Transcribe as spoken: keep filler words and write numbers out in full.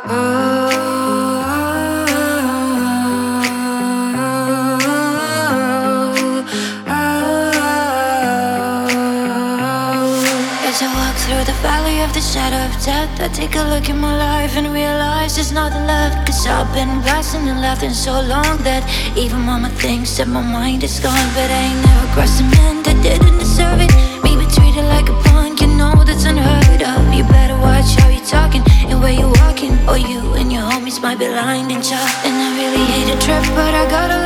As I walk through the valley of the shadow of death, I take a look at my life and realize there's nothing left. Cause I've been blasting and laughing so long that even mama thinks that my mind is gone. But I ain't never crossed a man that didn't deserve it. Me be treated like a punk, you know that's unheard of. You better watch how you're talking and where you're walking, or you and your homies might be lined and chopped. And I really hate a trip, but I gotta